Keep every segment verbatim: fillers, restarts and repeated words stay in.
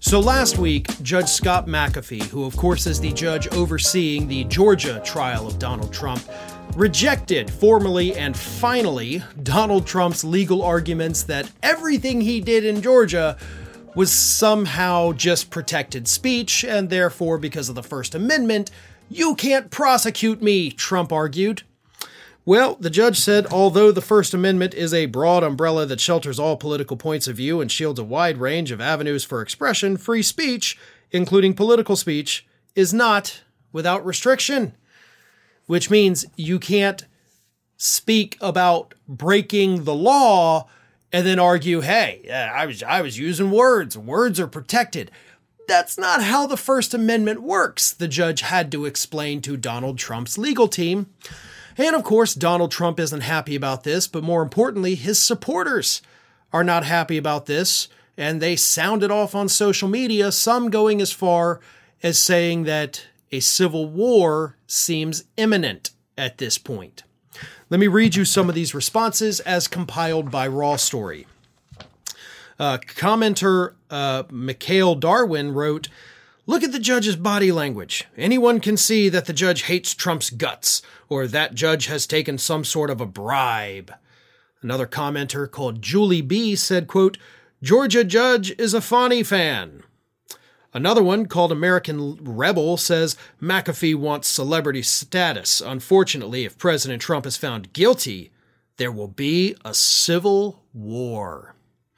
So last week, Judge Scott McAfee, who of course is the judge overseeing the Georgia trial of Donald Trump, rejected formally and finally Donald Trump's legal arguments that everything he did in Georgia was somehow just protected speech, and therefore, because of the First Amendment, you can't prosecute me, Trump argued. Well, the judge said, although the First Amendment is a broad umbrella that shelters all political points of view and shields a wide range of avenues for expression, free speech, including political speech, is not without restriction. Which means you can't speak about breaking the law and then argue, hey, I was I was using words. Words are protected. That's not how the First Amendment works, the judge had to explain to Donald Trump's legal team. And of course, Donald Trump isn't happy about this, but more importantly, his supporters are not happy about this, and they sounded off on social media, some going as far as saying that a civil war seems imminent at this point. Let me read you some of these responses as compiled by Raw Story. Uh, commenter uh, Mikhail Darwin wrote, "Look at the judge's body language. Anyone can see that the judge hates Trump's guts, or that judge has taken some sort of a bribe." Another commenter called Julie B. said, quote, "Georgia judge is a Fani fan." Another one, called American Rebel, says, "McAfee wants celebrity status. Unfortunately, if President Trump is found guilty, there will be a civil war."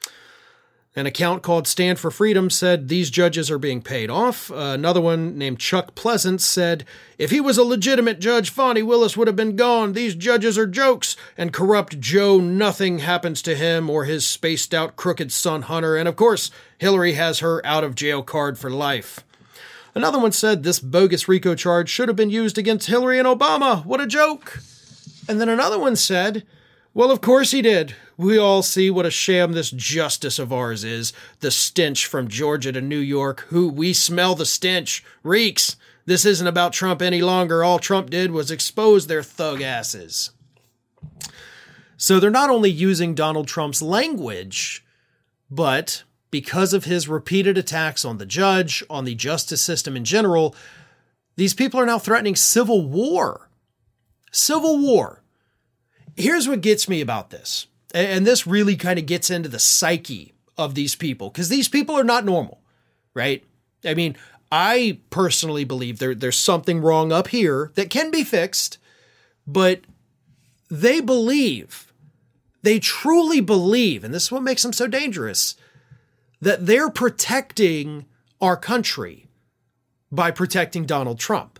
An account called Stand for Freedom said, "These judges are being paid off." Uh, another one named Chuck Pleasant said, "If he was a legitimate judge, Fani Willis would have been gone. These judges are jokes, and corrupt Joe nothing happens to him or his spaced-out crooked son Hunter. And of course, Hillary has her out-of-jail card for life." Another one said, "This bogus RICO charge should have been used against Hillary and Obama. What a joke." And then another one said, "Well, of course he did. We all see what a sham this justice of ours is. The stench from Georgia to New York. Who we smell the stench. Reeks. This isn't about Trump any longer. All Trump did was expose their thug asses." So they're not only using Donald Trump's language, but because of his repeated attacks on the judge, on the justice system in general, these people are now threatening civil war. Civil war. Here's what gets me about this. And this really kind of gets into the psyche of these people, because these people are not normal, right? I mean, I personally believe there, there's something wrong up here that can be fixed, but they believe, they truly believe, and this is what makes them so dangerous, that they're protecting our country by protecting Donald Trump.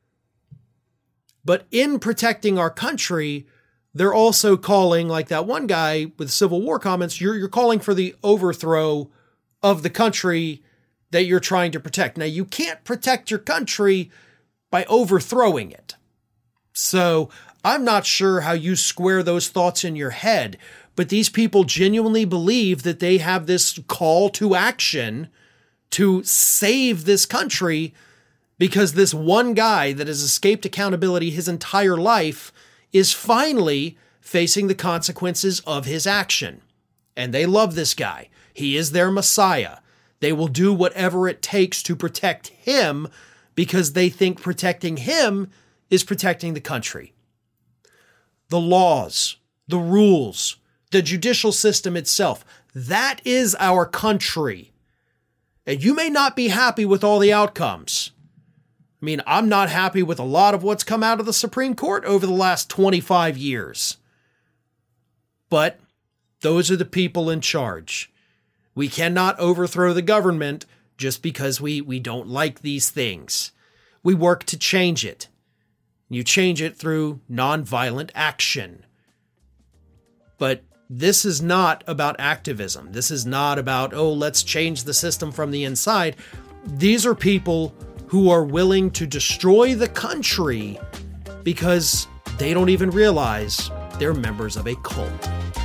But in protecting our country, they're also calling, like that one guy with Civil War comments, you're, you're calling for the overthrow of the country that you're trying to protect. Now, you can't protect your country by overthrowing it. So I'm not sure how you square those thoughts in your head, but these people genuinely believe that they have this call to action to save this country because this one guy that has escaped accountability his entire life is finally facing the consequences of his action. And they love this guy. He is their Messiah. They will do whatever it takes to protect him because they think protecting him is protecting the country. The laws, the rules, the judicial system itself, that is our country. And you may not be happy with all the outcomes. I mean, I'm not happy with a lot of what's come out of the Supreme Court over the last twenty-five years. But those are the people in charge. We cannot overthrow the government just because we, we don't like these things. We work to change it. You change it through nonviolent action. But this is not about activism. This is not about, oh, let's change the system from the inside. These are people who are willing to destroy the country because they don't even realize they're members of a cult.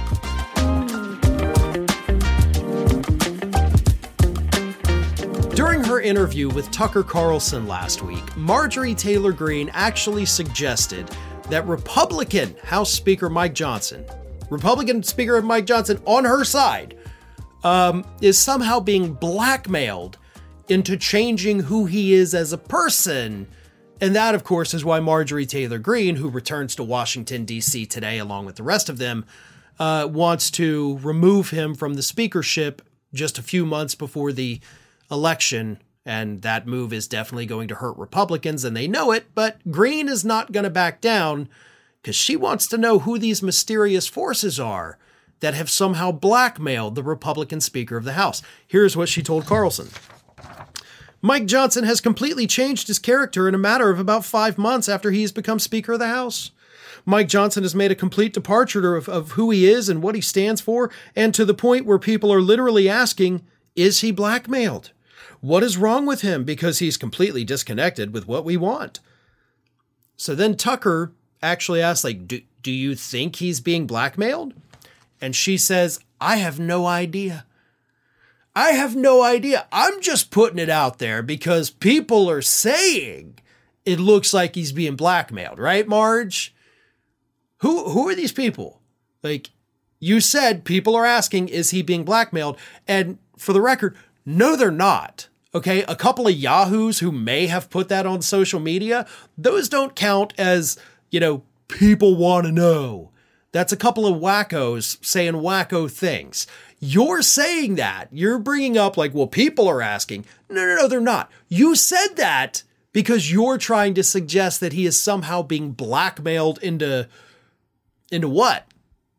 During her interview with Tucker Carlson last week, Marjorie Taylor Greene actually suggested that Republican House Speaker Mike Johnson, Republican Speaker Mike Johnson on her side, um, is somehow being blackmailed into changing who he is as a person. And that, of course, is why Marjorie Taylor Greene, who returns to Washington, D C today, along with the rest of them, uh, wants to remove him from the speakership just a few months before the election. And that move is definitely going to hurt Republicans, and they know it. But Greene is not going to back down because she wants to know who these mysterious forces are that have somehow blackmailed the Republican Speaker of the House. Here's what she told Carlson. Mike Johnson has completely changed his character in a matter of about five months after he's become Speaker of the House. Mike Johnson has made a complete departure of, of who he is and what he stands for, and to the point where people are literally asking, is he blackmailed? What is wrong with him? Because he's completely disconnected with what we want. So then Tucker actually asks, like, do, do you think he's being blackmailed? And she says, I have no idea. I have no idea. I'm just putting it out there because people are saying it looks like he's being blackmailed, right, Marge? Who who are these people? Like, you said people are asking, is he being blackmailed? And for the record, no, they're not. Okay, a couple of yahoos who may have put that on social media, those don't count as, you know, people want to know. That's a couple of wackos saying wacko things. You're saying that. You're bringing up like, well, people are asking. No, no, no, they're not. You said that because you're trying to suggest that he is somehow being blackmailed into, into what?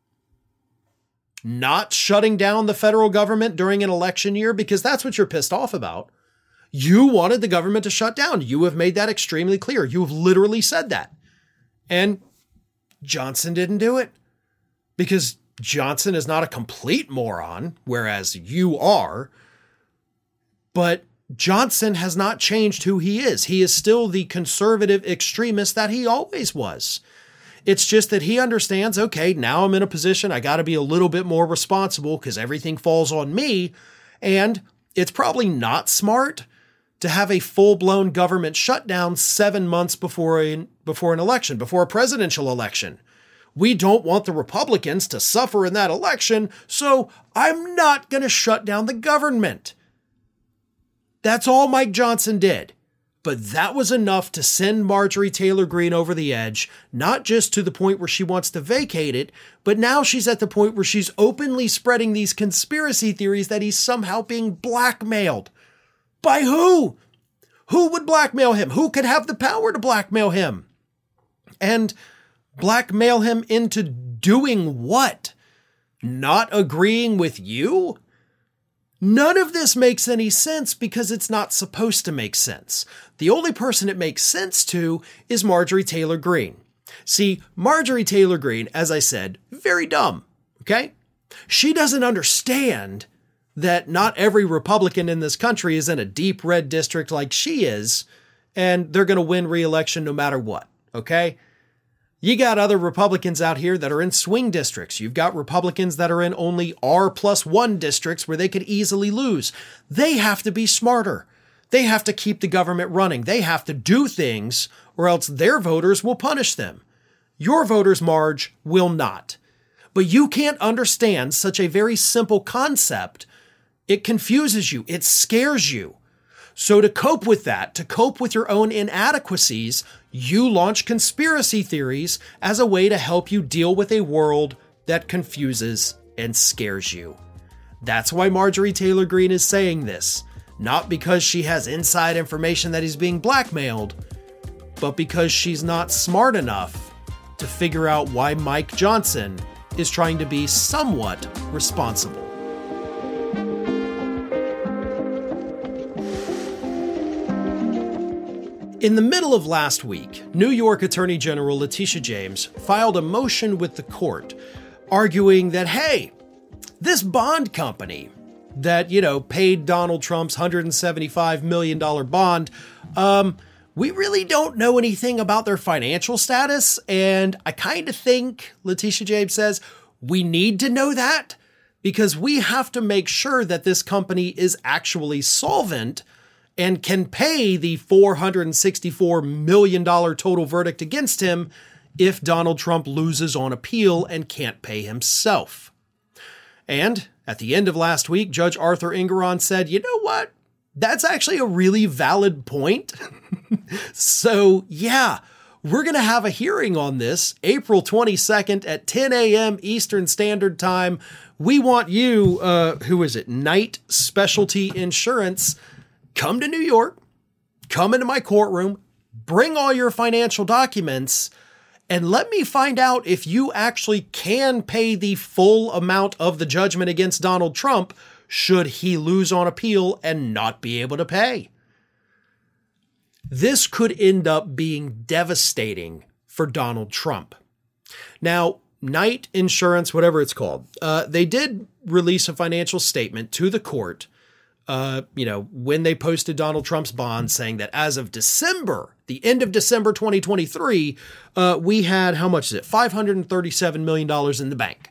Not shutting down the federal government during an election year, because that's what you're pissed off about. You wanted the government to shut down. You have made that extremely clear. You have literally said that. And Johnson didn't do it because Johnson is not a complete moron, whereas you are. But Johnson has not changed who he is. He is still the conservative extremist that he always was. It's just that he understands, okay, now I'm in a position, I got to be a little bit more responsible because everything falls on me. And it's probably not smart to have a full-blown government shutdown seven months before a, before an election, before a presidential election. We don't want the Republicans to suffer in that election, so I'm not going to shut down the government. That's all Mike Johnson did. But that was enough to send Marjorie Taylor Greene over the edge, not just to the point where she wants to vacate it, but now she's at the point where she's openly spreading these conspiracy theories that he's somehow being blackmailed. By who? Who would blackmail him? Who could have the power to blackmail him? And blackmail him into doing what? Not agreeing with you? None of this makes any sense because it's not supposed to make sense. The only person it makes sense to is Marjorie Taylor Greene. See, Marjorie Taylor Greene, as I said, very dumb, okay? She doesn't understand that not every Republican in this country is in a deep red district like she is, and they're going to win re-election no matter what, okay? You got other Republicans out here that are in swing districts. You've got Republicans that are in only R plus one districts where they could easily lose. They have to be smarter. They have to keep the government running. They have to do things or else their voters will punish them. Your voters, Marge, will not. But you can't understand such a very simple concept. It confuses you. It scares you. So to cope with that, to cope with your own inadequacies, you launch conspiracy theories as a way to help you deal with a world that confuses and scares you. That's why Marjorie Taylor Greene is saying this, not because she has inside information that he's being blackmailed, but because she's not smart enough to figure out why Mike Johnson is trying to be somewhat responsible. In the middle of last week, New York Attorney General Letitia James filed a motion with the court arguing that, hey, this bond company that, you know, paid Donald Trump's one hundred seventy-five million dollars bond, um, we really don't know anything about their financial status. And I kind of think, Letitia James says, we need to know that because we have to make sure that this company is actually solvent and can pay the four hundred sixty-four million dollars total verdict against him if Donald Trump loses on appeal and can't pay himself. And at the end of last week, Judge Arthur Engoron said, you know what? that's actually a really valid point. So yeah, we're going to have a hearing on this April twenty-second at ten a.m. Eastern Standard Time. We want you, uh, who is it? Knight Specialty Insurance. Come to New York, come into my courtroom, bring all your financial documents, and let me find out if you actually can pay the full amount of the judgment against Donald Trump should he lose on appeal and not be able to pay. This could end up being devastating for Donald Trump. Now, Knight Insurance, whatever it's called, uh, they did release a financial statement to the court, uh, you know, when they posted Donald Trump's bond, saying that as of December, the end of December twenty twenty-three, uh, we had, how much is it? five hundred thirty-seven million dollars in the bank.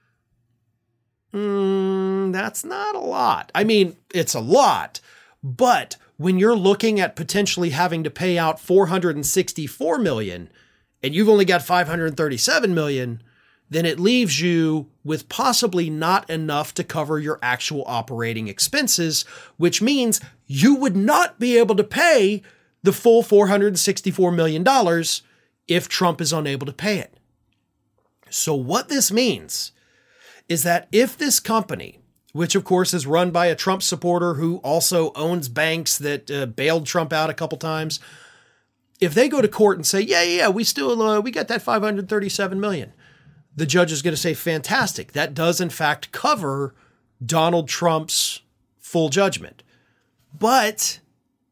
Mm, that's not a lot. I mean, it's a lot, but when you're looking at potentially having to pay out four hundred sixty-four million dollars and you've only got five hundred thirty-seven million dollars, then it leaves you with possibly not enough to cover your actual operating expenses, which means you would not be able to pay the full four hundred sixty-four million dollars if Trump is unable to pay it. So what this means is that if this company, which of course is run by a Trump supporter who also owns banks that uh, bailed Trump out a couple times, if they go to court and say, yeah, yeah, we still, uh, we got that five hundred thirty-seven million, the judge is going to say, fantastic. That does in fact cover Donald Trump's full judgment. But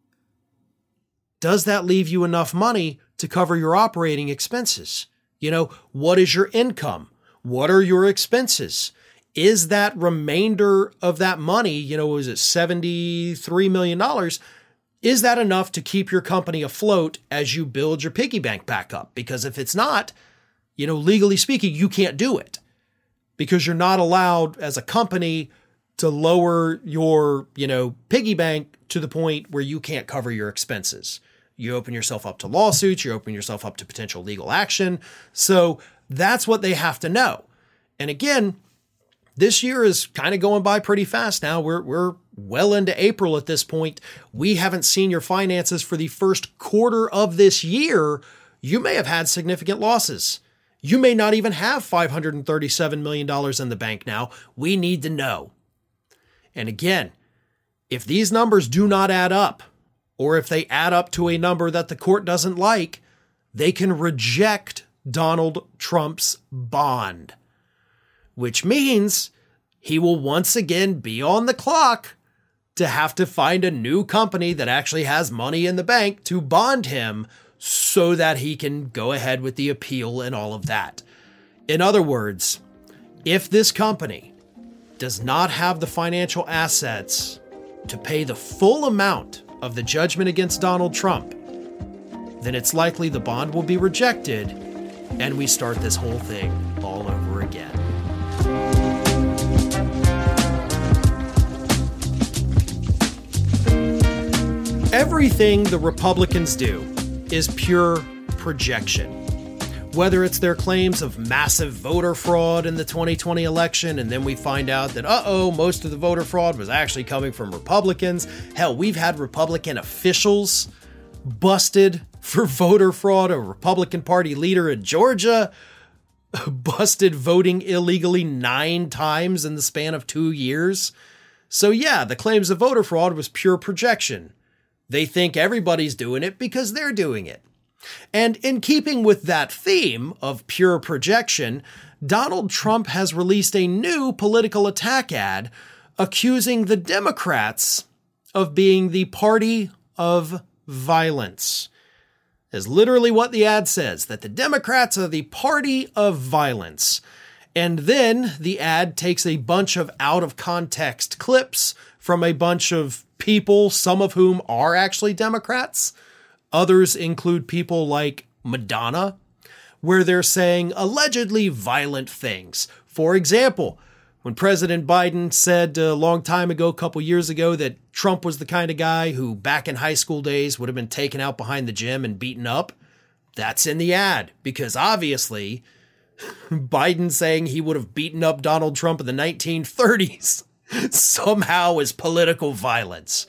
does that leave you enough money to cover your operating expenses? You know, what is your income? What are your expenses? Is that remainder of that money, you know, was it seventy-three million dollars? Is that enough to keep your company afloat as you build your piggy bank back up? Because if it's not, you know, legally speaking, you can't do it because you're not allowed as a company to lower your, you know, piggy bank to the point where you can't cover your expenses. You open yourself up to lawsuits, you open yourself up to potential legal action. So that's what they have to know. And again, this year is kind of going by pretty fast now. We're we're well into April at this point. We haven't seen your finances for the first quarter of this year. You may have had significant losses. You may not even have five hundred thirty-seven million dollars in the bank now. We need to know. And again, if these numbers do not add up, or if they add up to a number that the court doesn't like, they can reject Donald Trump's bond, which means he will once again be on the clock to have to find a new company that actually has money in the bank to bond him so that he can go ahead with the appeal and all of that. In other words, if this company does not have the financial assets to pay the full amount of the judgment against Donald Trump, then it's likely the bond will be rejected and we start this whole thing all over again. Everything the Republicans do is pure projection. Whether it's their claims of massive voter fraud in the twenty twenty election, and then we find out that, uh-oh, most of the voter fraud was actually coming from Republicans. Hell, we've had Republican officials busted for voter fraud. A Republican Party leader in Georgia busted voting illegally nine times in the span of two years. So yeah, the claims of voter fraud was pure projection. They think everybody's doing it because they're doing it. And in keeping with that theme of pure projection, Donald Trump has released a new political attack ad accusing the Democrats of being the party of violence. Is literally what the ad says, that the Democrats are the party of violence. And then the ad takes a bunch of out of context clips from a bunch of people, some of whom are actually Democrats. Others include people like Madonna, where they're saying allegedly violent things. For example, when President Biden said a long time ago, a couple years ago, that Trump was the kind of guy who back in high school days would have been taken out behind the gym and beaten up, that's in the ad, because obviously Biden saying he would have beaten up Donald Trump in the nineteen thirties somehow is political violence.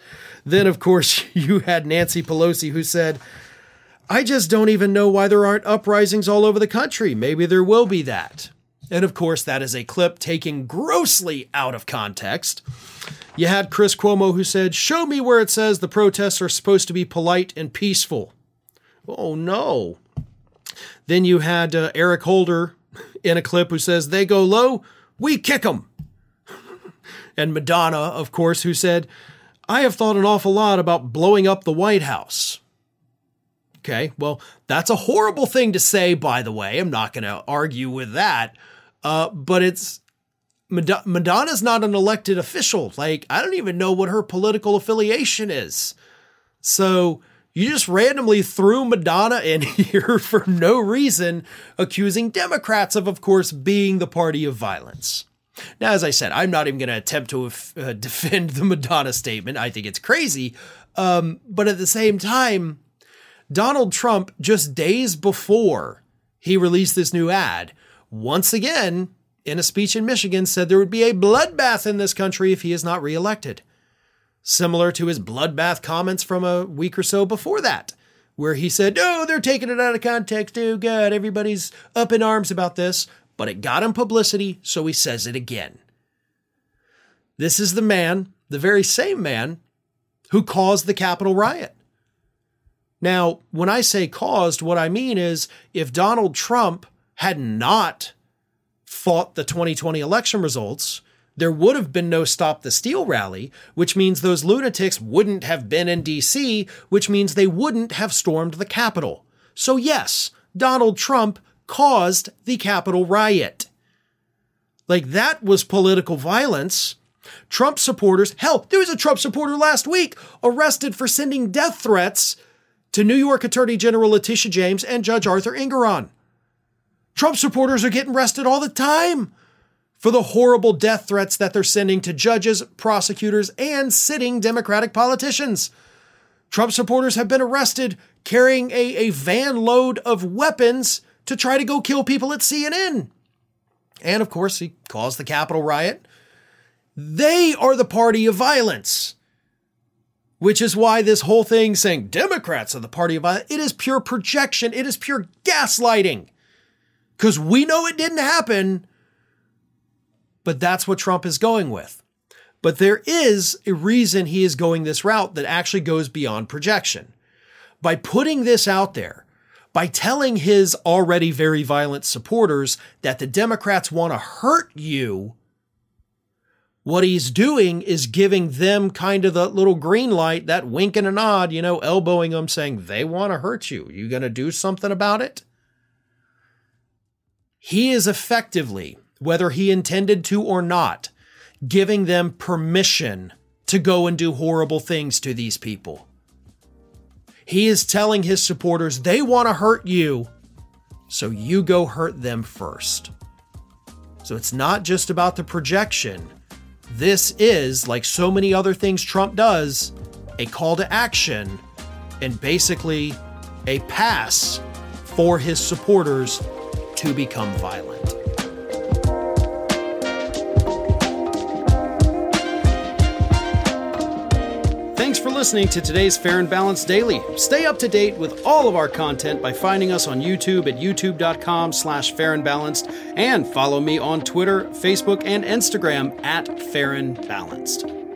Then, of course, you had Nancy Pelosi who said, I just don't even know why there aren't uprisings all over the country. Maybe there will be that. And of course, that is a clip taken grossly out of context. You had Chris Cuomo who said, show me where it says the protests are supposed to be polite and peaceful. Oh, no. Then you had uh, Eric Holder in a clip who says, they go low, we kick them. And Madonna, of course, who said, I have thought an awful lot about blowing up the White House. Okay, well, that's a horrible thing to say, by the way. I'm not going to argue with that. Uh, but it's Mad- Madonna's not an elected official. Like, I don't even know what her political affiliation is. So you just randomly threw Madonna in here for no reason, accusing Democrats of, of course, being the party of violence. Now, as I said, I'm not even going to attempt to uh, defend the Madonna statement. I think it's crazy. Um, but at the same time, Donald Trump, just days before he released this new ad, once again, in a speech in Michigan, said there would be a bloodbath in this country if he is not reelected. Similar to his bloodbath comments from a week or so before that, where he said, oh, they're taking it out of context. Oh, God, everybody's up in arms about this. But it got him publicity, so he says it again. This is the man, the very same man, who caused the Capitol riot. Now, when I say caused, what I mean is if Donald Trump had not fought the twenty twenty election results, there would have been no Stop the Steal rally, which means those lunatics wouldn't have been in D C, which means they wouldn't have stormed the Capitol. So yes, Donald Trump caused the Capitol riot. Like, that was political violence. Trump supporters, hell, there was a Trump supporter last week arrested for sending death threats to New York Attorney General Letitia James and Judge Arthur Engoron. Trump supporters are getting arrested all the time for the horrible death threats that they're sending to judges, prosecutors, and sitting Democratic politicians. Trump supporters have been arrested carrying a, a van load of weapons to try to go kill people at C N N. And of course, he caused the Capitol riot. They are the party of violence, which is why this whole thing saying Democrats are the party of violence, it is pure projection. It is pure gaslighting. Because we know it didn't happen, but that's what Trump is going with. But there is a reason he is going this route that actually goes beyond projection. By putting this out there, by telling his already very violent supporters that the Democrats want to hurt you, what he's doing is giving them kind of the little green light, that wink and a nod, you know, elbowing them, saying they want to hurt you. You going to do something about it? He is effectively, whether he intended to or not, giving them permission to go and do horrible things to these people. He is telling his supporters they want to hurt you, so you go hurt them first. So it's not just about the projection. This is, like so many other things Trump does, a call to action and basically a pass for his supporters to become violent. Thanks for listening to today's Fair and Balanced Daily. Stay up to date with all of our content by finding us on YouTube at youtube.com slash fair and balanced and follow me on Twitter, Facebook, and Instagram at Fair and Balanced.